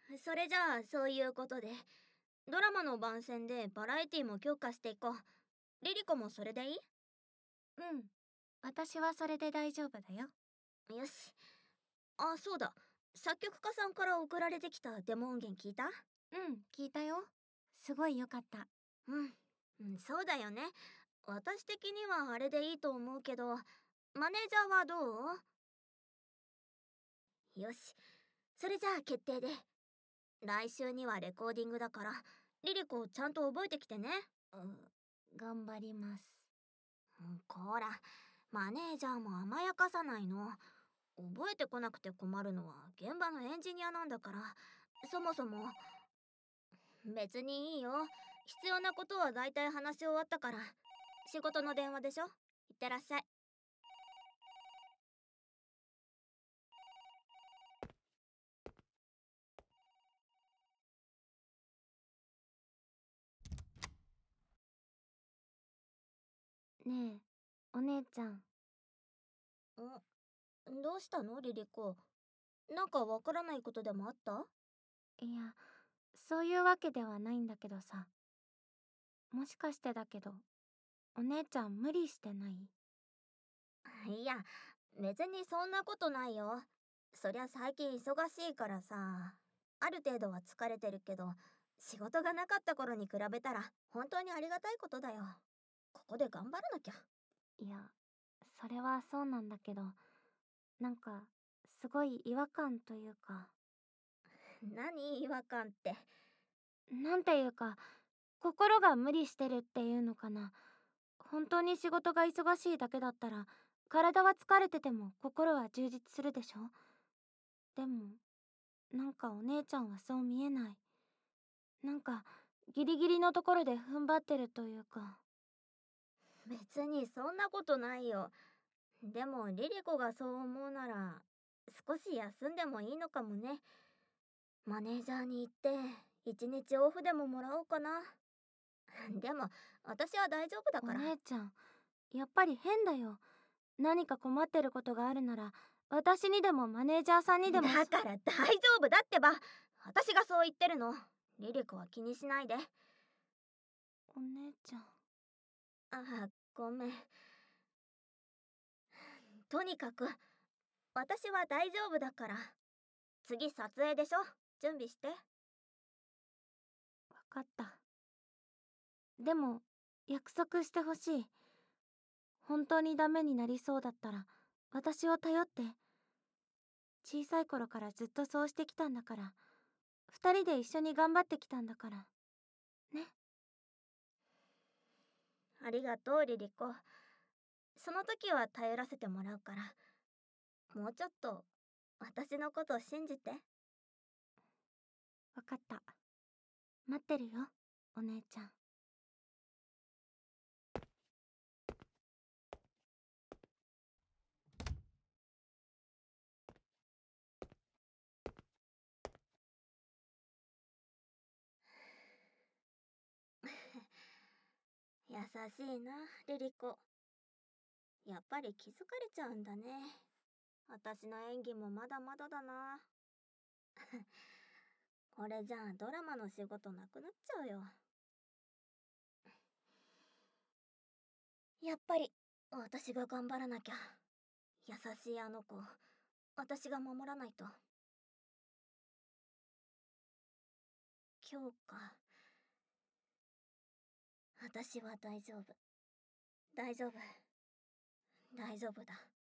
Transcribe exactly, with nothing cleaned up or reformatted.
それじゃあそういうことで、ドラマの番宣でバラエティも強化していこう。リリコもそれでいい？ うん。私はそれで大丈夫だよ。 よし。あ、そうだ。作曲家さんから送られてきたデモ音源聞いた？ うん、聞いたよ。すごい良かった。 うん、うん、そうだよね。私的にはあれでいいと思うけど、マネージャーはどう？よし。それじゃあ決定で。来週にはレコーディングだから、リリコちゃんと覚えてきてね。 うん、頑張ります。 うん、こら、マネージャーも甘やかさないの。覚えてこなくて困るのは現場のエンジニアなんだから。そもそも、別にいいよ。必要なことは大体話し終わったから。仕事の電話でしょ？いってらっしゃい。 ねえ、お姉ちゃん。 んどうしたのリリコ？なんかわからないことでもあった？ いや、そういうわけではないんだけどさ。もしかしてだけど、お姉ちゃん無理してない？ いや、別にそんなことないよ。そりゃ最近忙しいからさ。ある程度は疲れてるけど、仕事がなかった頃に比べたら本当にありがたいことだよ。ここで頑張らなきゃ。 いや、それはそうなんだけど、なんか、すごい違和感というか。 何違和感って。 なんていうか、心が無理してるっていうのかな。本当に仕事が忙しいだけだったら、体は疲れてても心は充実するでしょ？でも、なんかお姉ちゃんはそう見えない。なんか、ギリギリのところで踏ん張ってるというか。 別にそんなことないよ。でもリリコがそう思うなら、少し休んでもいいのかもね。マネージャーに行って一日オフでももらおうかな。でも私は大丈夫だおから。 姉ちゃん、やっぱり変だよ。何か困ってることがあるなら、私にでもマネージャーさんにでも。 だから大丈夫だってば。私がそう言ってるの。リリコは気にしないで。 お姉ちゃん。 ああ、ごめん。とにかく私は大丈夫だから。次撮影でしょ？準備して。 わかった。でも、約束してほしい。本当にダメになりそうだったら、私を頼って。小さい頃からずっとそうしてきたんだから。二人で一緒に頑張ってきたんだから。ね。 ありがとうリリコ。その時は頼らせてもらうから、もうちょっと私のこと信じて。 わかった。待ってるよ、お姉ちゃん。 優しいなリリコ。やっぱり気づかれちゃうんだね。私の演技もまだまだだな。これじゃあドラマの仕事なくなっちゃうよ。やっぱり私が頑張らなきゃ。優しいあの子、私が守らないと。今日か。私は大丈夫。大丈夫。大丈夫だ。